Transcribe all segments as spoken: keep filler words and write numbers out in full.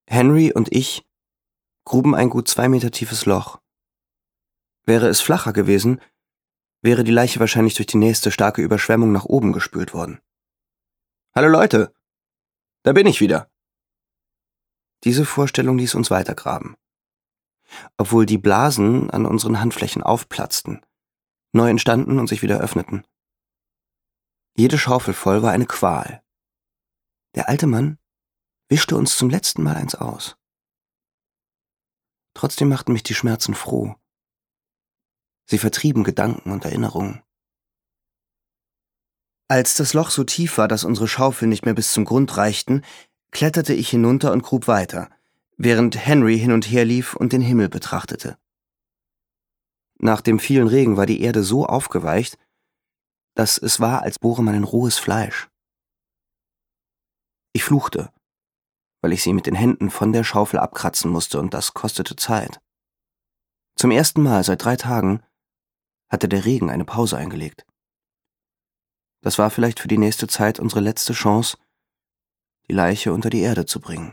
Henry und ich gruben ein gut zwei Meter tiefes Loch. Wäre es flacher gewesen, wäre die Leiche wahrscheinlich durch die nächste starke Überschwemmung nach oben gespült worden. »Hallo Leute, da bin ich wieder!« Diese Vorstellung ließ uns weitergraben. Obwohl die Blasen an unseren Handflächen aufplatzten, neu entstanden und sich wieder öffneten. Jede Schaufel voll war eine Qual. Der alte Mann wischte uns zum letzten Mal eins aus. Trotzdem machten mich die Schmerzen froh. Sie vertrieben Gedanken und Erinnerungen. Als das Loch so tief war, dass unsere Schaufeln nicht mehr bis zum Grund reichten, kletterte ich hinunter und grub weiter, während Henry hin und her lief und den Himmel betrachtete. Nach dem vielen Regen war die Erde so aufgeweicht, dass es war, als bohre man in rohes Fleisch. Ich fluchte, weil ich sie mit den Händen von der Schaufel abkratzen musste, und das kostete Zeit. Zum ersten Mal seit drei Tagen hatte der Regen eine Pause eingelegt. Das war vielleicht für die nächste Zeit unsere letzte Chance, die Leiche unter die Erde zu bringen.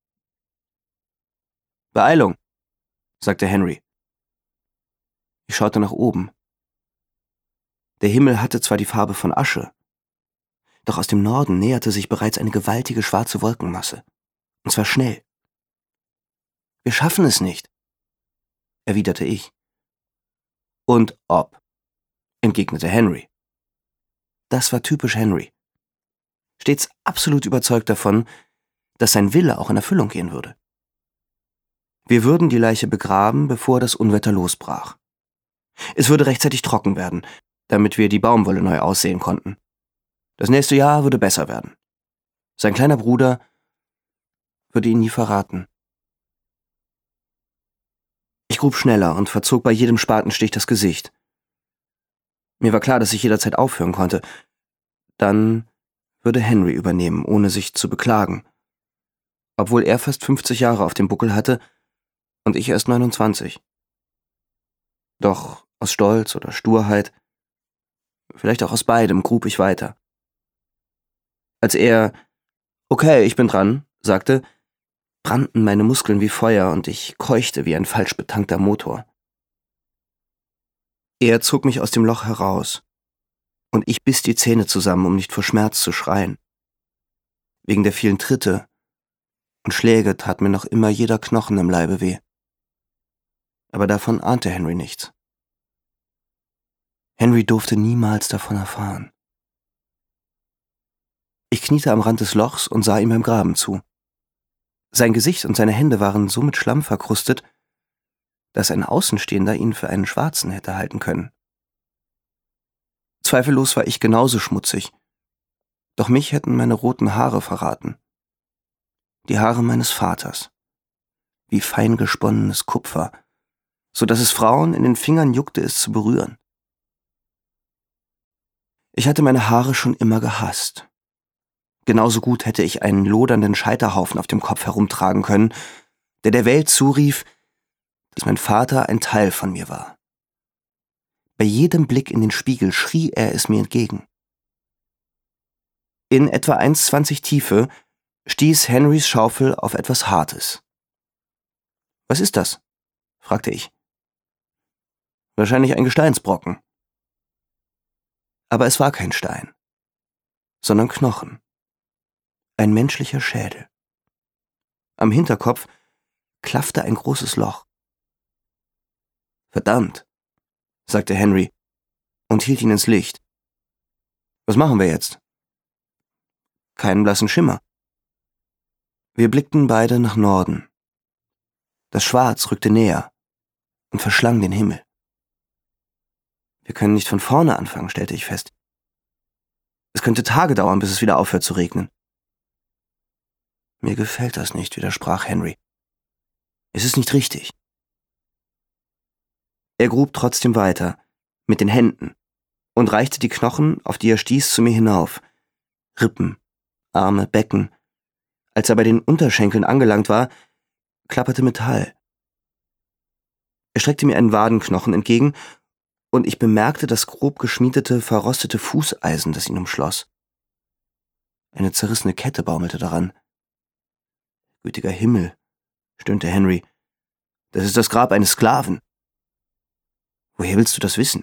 »Beeilung«, sagte Henry. Ich schaute nach oben. Der Himmel hatte zwar die Farbe von Asche, doch aus dem Norden näherte sich bereits eine gewaltige schwarze Wolkenmasse. Und zwar schnell. »Wir schaffen es nicht«, erwiderte ich. »Und ob«, entgegnete Henry. Das war typisch Henry. Stets absolut überzeugt davon, dass sein Wille auch in Erfüllung gehen würde. Wir würden die Leiche begraben, bevor das Unwetter losbrach. Es würde rechtzeitig trocken werden, damit wir die Baumwolle neu aussehen konnten. Das nächste Jahr würde besser werden. Sein kleiner Bruder würde ihn nie verraten. Ich grub schneller und verzog bei jedem Spatenstich das Gesicht. Mir war klar, dass ich jederzeit aufhören konnte. Dann würde Henry übernehmen, ohne sich zu beklagen. Obwohl er fast fünfzig Jahre auf dem Buckel hatte und ich erst neunundzwanzig. Doch aus Stolz oder Sturheit, vielleicht auch aus beidem, grub ich weiter. Als er »Okay, ich bin dran«, sagte, brannten meine Muskeln wie Feuer und ich keuchte wie ein falsch betankter Motor. Er zog mich aus dem Loch heraus, und ich biss die Zähne zusammen, um nicht vor Schmerz zu schreien. Wegen der vielen Tritte und Schläge tat mir noch immer jeder Knochen im Leibe weh. Aber davon ahnte Henry nichts. Henry durfte niemals davon erfahren. Ich kniete am Rand des Lochs und sah ihm beim Graben zu. Sein Gesicht und seine Hände waren so mit Schlamm verkrustet, dass ein Außenstehender ihn für einen Schwarzen hätte halten können. Zweifellos war ich genauso schmutzig, doch mich hätten meine roten Haare verraten. Die Haare meines Vaters, wie fein gesponnenes Kupfer, so dass es Frauen in den Fingern juckte, es zu berühren. Ich hatte meine Haare schon immer gehasst. Genauso gut hätte ich einen lodernden Scheiterhaufen auf dem Kopf herumtragen können, der der Welt zurief, dass mein Vater ein Teil von mir war. Bei jedem Blick in den Spiegel schrie er es mir entgegen. In etwa eins Komma zwanzig Tiefe stieß Henrys Schaufel auf etwas Hartes. »Was ist das?« fragte ich. »Wahrscheinlich ein Gesteinsbrocken.« Aber es war kein Stein, sondern Knochen. Ein menschlicher Schädel. Am Hinterkopf klaffte ein großes Loch. »Verdammt«, sagte Henry und hielt ihn ins Licht. »Was machen wir jetzt?« »Keinen blassen Schimmer.« Wir blickten beide nach Norden. Das Schwarz rückte näher und verschlang den Himmel. Wir können nicht von vorne anfangen, stellte ich fest. Es könnte Tage dauern, bis es wieder aufhört zu regnen. Mir gefällt das nicht, widersprach Henry. Es ist nicht richtig. Er grub trotzdem weiter, mit den Händen, und reichte die Knochen, auf die er stieß, zu mir hinauf. Rippen, Arme, Becken. Als er bei den Unterschenkeln angelangt war, klapperte Metall. Er streckte mir einen Wadenknochen entgegen, und ich bemerkte das grob geschmiedete, verrostete Fußeisen, das ihn umschloss. Eine zerrissene Kette baumelte daran. Gütiger Himmel, stöhnte Henry. »Das ist das Grab eines Sklaven.« »Woher willst du das wissen?«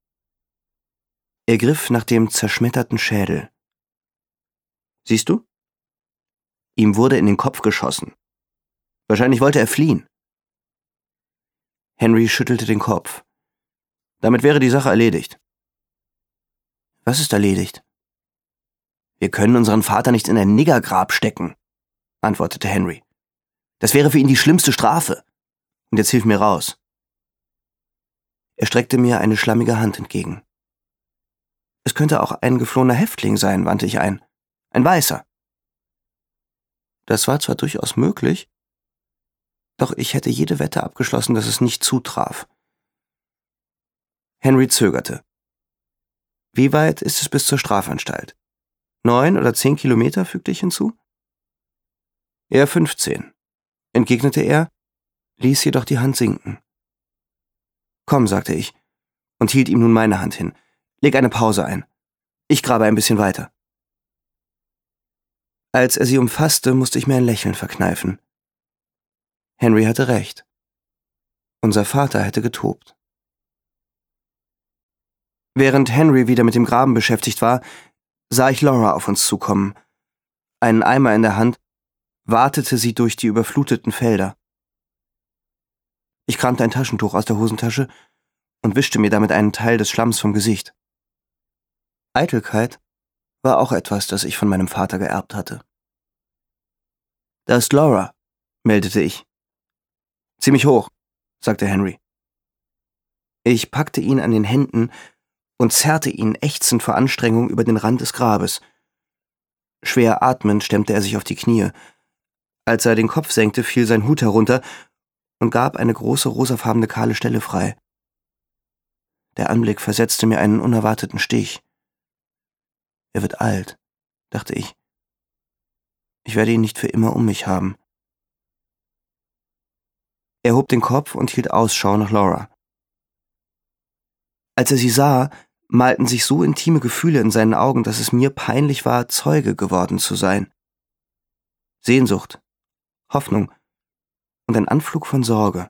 Er griff nach dem zerschmetterten Schädel. »Siehst du? Ihm wurde in den Kopf geschossen. Wahrscheinlich wollte er fliehen.« Henry schüttelte den Kopf. »Damit wäre die Sache erledigt.« »Was ist erledigt?« »Wir können unseren Vater nicht in ein Niggergrab stecken«, antwortete Henry. »Das wäre für ihn die schlimmste Strafe. Und jetzt hilf mir raus.« Er streckte mir eine schlammige Hand entgegen. »Es könnte auch ein geflohener Häftling sein«, wandte ich ein. »Ein Weißer.« Das war zwar durchaus möglich, doch ich hätte jede Wette abgeschlossen, dass es nicht zutraf. Henry zögerte. »Wie weit ist es bis zur Strafanstalt? Neun oder zehn Kilometer«, fügte ich hinzu. »Eher fünfzehn«, entgegnete er, ließ jedoch die Hand sinken. »Komm«, sagte ich und hielt ihm nun meine Hand hin. »Leg eine Pause ein. Ich grabe ein bisschen weiter.« Als er sie umfasste, musste ich mir ein Lächeln verkneifen. Henry hatte recht. Unser Vater hätte getobt. Während Henry wieder mit dem Graben beschäftigt war, sah ich Laura auf uns zukommen. Einen Eimer in der Hand watete sie durch die überfluteten Felder. Ich kramte ein Taschentuch aus der Hosentasche und wischte mir damit einen Teil des Schlamms vom Gesicht. Eitelkeit war auch etwas, das ich von meinem Vater geerbt hatte. »Da ist Laura«, meldete ich. »Ziemlich hoch«, sagte Henry. Ich packte ihn an den Händen und zerrte ihn ächzend vor Anstrengung über den Rand des Grabes. Schwer atmend stemmte er sich auf die Knie. Als er den Kopf senkte, fiel sein Hut herunter und gab eine große rosafarbene kahle Stelle frei. Der Anblick versetzte mir einen unerwarteten Stich. Er wird alt, dachte ich. Ich werde ihn nicht für immer um mich haben. Er hob den Kopf und hielt Ausschau nach Laura. Als er sie sah, malten sich so intime Gefühle in seinen Augen, dass es mir peinlich war, Zeuge geworden zu sein. Sehnsucht, Hoffnung und ein Anflug von Sorge.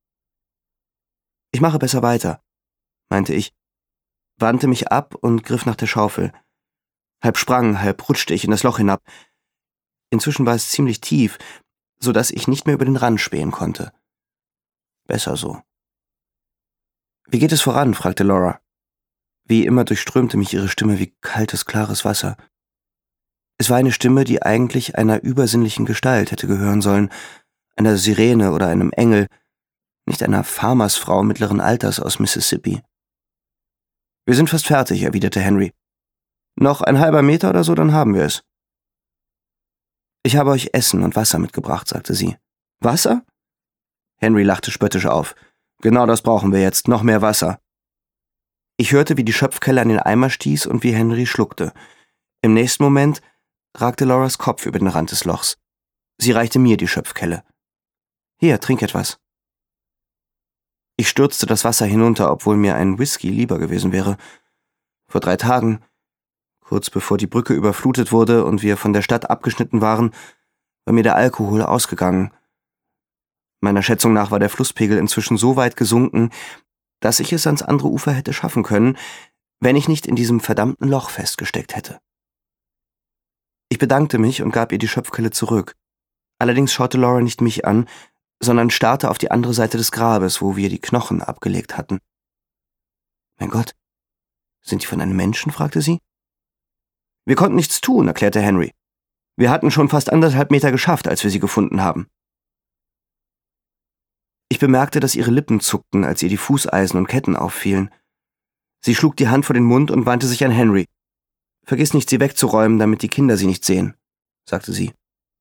»Ich mache besser weiter«, meinte ich, wandte mich ab und griff nach der Schaufel. Halb sprang, halb rutschte ich in das Loch hinab. Inzwischen war es ziemlich tief, so dass ich nicht mehr über den Rand spähen konnte. Besser so. »Wie geht es voran?«, fragte Laura. Wie immer durchströmte mich ihre Stimme wie kaltes, klares Wasser. Es war eine Stimme, die eigentlich einer übersinnlichen Gestalt hätte gehören sollen, einer Sirene oder einem Engel, nicht einer Farmersfrau mittleren Alters aus Mississippi. »Wir sind fast fertig«, erwiderte Henry. »Noch ein halber Meter oder so, dann haben wir es.« »Ich habe euch Essen und Wasser mitgebracht«, sagte sie. »Wasser?« Henry lachte spöttisch auf. »Genau das brauchen wir jetzt, noch mehr Wasser.« Ich hörte, wie die Schöpfkelle an den Eimer stieß und wie Henry schluckte. Im nächsten Moment ragte Lauras Kopf über den Rand des Lochs. Sie reichte mir die Schöpfkelle. »Hier, trink etwas.« Ich stürzte das Wasser hinunter, obwohl mir ein Whisky lieber gewesen wäre. Vor drei Tagen, kurz bevor die Brücke überflutet wurde und wir von der Stadt abgeschnitten waren, war mir der Alkohol ausgegangen. Meiner Schätzung nach war der Flusspegel inzwischen so weit gesunken, dass ich es ans andere Ufer hätte schaffen können, wenn ich nicht in diesem verdammten Loch festgesteckt hätte. Ich bedankte mich und gab ihr die Schöpfkelle zurück. Allerdings schaute Laura nicht mich an, sondern starrte auf die andere Seite des Grabes, wo wir die Knochen abgelegt hatten. »Mein Gott, sind die von einem Menschen?«, fragte sie. »Wir konnten nichts tun«, erklärte Henry. »Wir hatten schon fast anderthalb Meter geschafft, als wir sie gefunden haben.« Ich bemerkte, dass ihre Lippen zuckten, als ihr die Fußeisen und Ketten auffielen. Sie schlug die Hand vor den Mund und wandte sich an Henry. »Vergiss nicht, sie wegzuräumen, damit die Kinder sie nicht sehen«, sagte sie.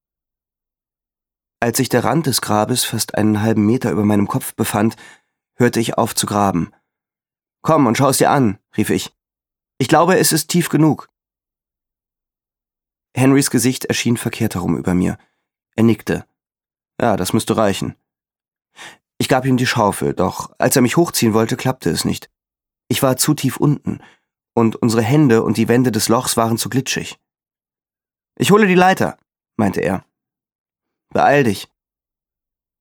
Als sich der Rand des Grabes fast einen halben Meter über meinem Kopf befand, hörte ich auf zu graben. »Komm und schau es dir an«, rief ich. »Ich glaube, es ist tief genug.« Henrys Gesicht erschien verkehrt herum über mir. Er nickte. »Ja, das müsste reichen.« Ich gab ihm die Schaufel, doch als er mich hochziehen wollte, klappte es nicht. Ich war zu tief unten, und unsere Hände und die Wände des Lochs waren zu glitschig. »Ich hole die Leiter«, meinte er. »Beeil dich.«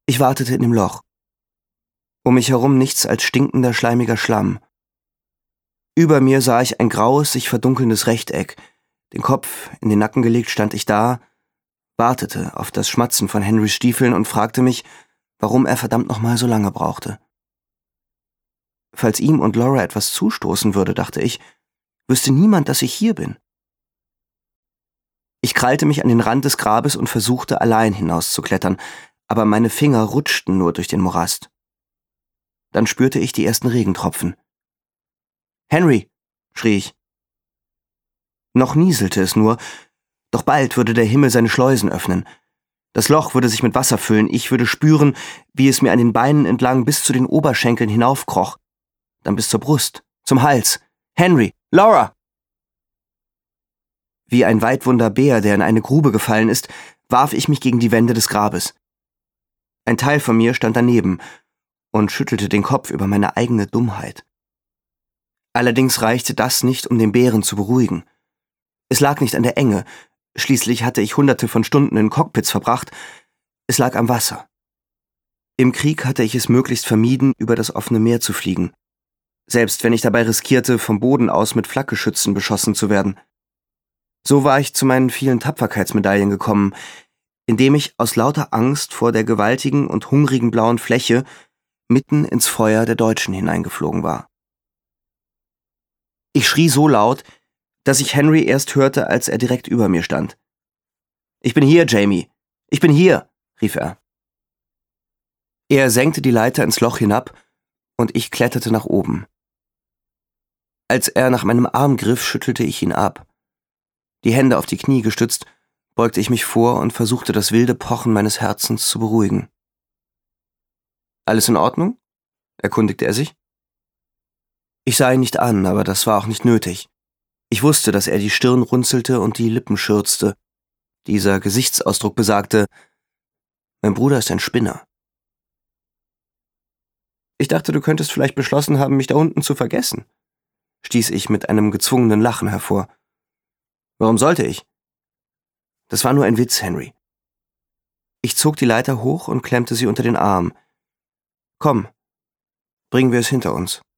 Ich wartete in dem Loch. Um mich herum nichts als stinkender, schleimiger Schlamm. Über mir sah ich ein graues, sich verdunkelndes Rechteck. Den Kopf in den Nacken gelegt stand ich da, wartete auf das Schmatzen von Henrys Stiefeln und fragte mich, warum er verdammt nochmal so lange brauchte. Falls ihm und Laura etwas zustoßen würde, dachte ich, wüsste niemand, dass ich hier bin. Ich krallte mich an den Rand des Grabes und versuchte, allein hinauszuklettern, aber meine Finger rutschten nur durch den Morast. Dann spürte ich die ersten Regentropfen. »Henry«, schrie ich. Noch nieselte es nur, doch bald würde der Himmel seine Schleusen öffnen. Das Loch würde sich mit Wasser füllen, ich würde spüren, wie es mir an den Beinen entlang bis zu den Oberschenkeln hinaufkroch, dann bis zur Brust, zum Hals. »Henry! Laura!« Wie ein Weidwunder Bär, der in eine Grube gefallen ist, warf ich mich gegen die Wände des Grabes. Ein Teil von mir stand daneben und schüttelte den Kopf über meine eigene Dummheit. Allerdings reichte das nicht, um den Bären zu beruhigen. Es lag nicht an der Enge, schließlich hatte ich hunderte von Stunden in Cockpits verbracht, es lag am Wasser. Im Krieg hatte ich es möglichst vermieden, über das offene Meer zu fliegen, selbst wenn ich dabei riskierte, vom Boden aus mit Flakgeschützen beschossen zu werden. So war ich zu meinen vielen Tapferkeitsmedaillen gekommen, indem ich aus lauter Angst vor der gewaltigen und hungrigen blauen Fläche mitten ins Feuer der Deutschen hineingeflogen war. Ich schrie so laut, dass ich Henry erst hörte, als er direkt über mir stand. »Ich bin hier, Jamie! Ich bin hier!« rief er. Er senkte die Leiter ins Loch hinab und ich kletterte nach oben. Als er nach meinem Arm griff, schüttelte ich ihn ab. Die Hände auf die Knie gestützt, beugte ich mich vor und versuchte, das wilde Pochen meines Herzens zu beruhigen. »Alles in Ordnung?« erkundigte er sich. Ich sah ihn nicht an, aber das war auch nicht nötig. Ich wusste, dass er die Stirn runzelte und die Lippen schürzte. Dieser Gesichtsausdruck besagte, mein Bruder ist ein Spinner. »Ich dachte, du könntest vielleicht beschlossen haben, mich da unten zu vergessen«, stieß ich mit einem gezwungenen Lachen hervor. »Warum sollte ich?« »Das war nur ein Witz, Henry.« Ich zog die Leiter hoch und klemmte sie unter den Arm. »Komm, bringen wir es hinter uns.«